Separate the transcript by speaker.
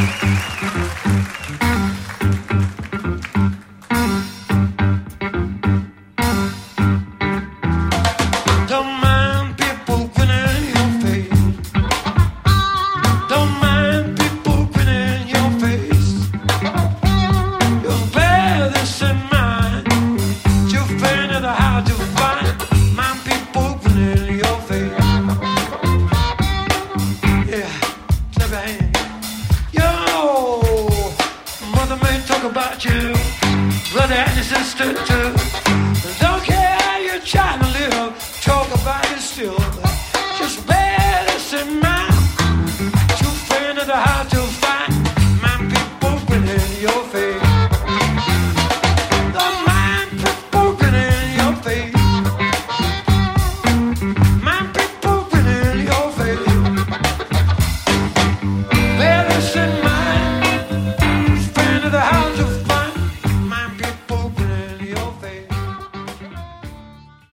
Speaker 1: About you, brother and your sister too. Don't care how you're trying to live, talk about it still.